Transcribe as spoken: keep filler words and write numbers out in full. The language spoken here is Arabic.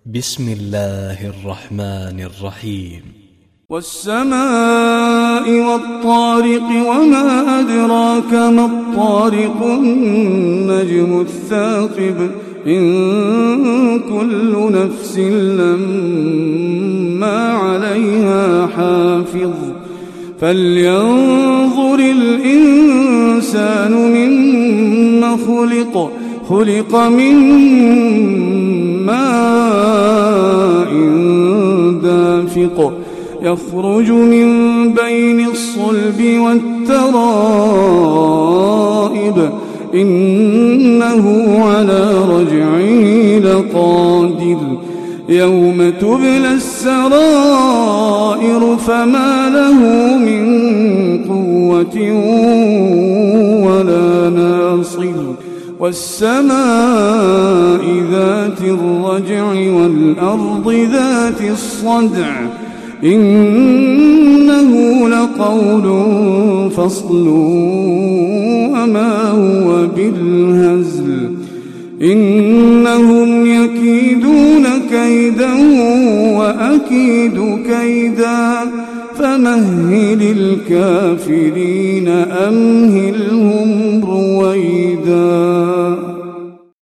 بسم الله الرحمن الرحيم. والسماء والطارق وما أدراك ما الطارق النجم الثاقب إن كل نفس لما عليها حافظ فلينظر الإنسان مما خلق خلق من ماء دافق يخرج من بين الصلب والترائب إنه على رجعه لقادر يوم تبلى السرائر فما له من قوة ولا ناصر والسماء ذات الرجع والأرض ذات الصدع إنه لقول فصل وما هو بالهزل إنهم يكيدون كيدا وأكيد كيدا فمهل الكافرين أمهلهم رويدا.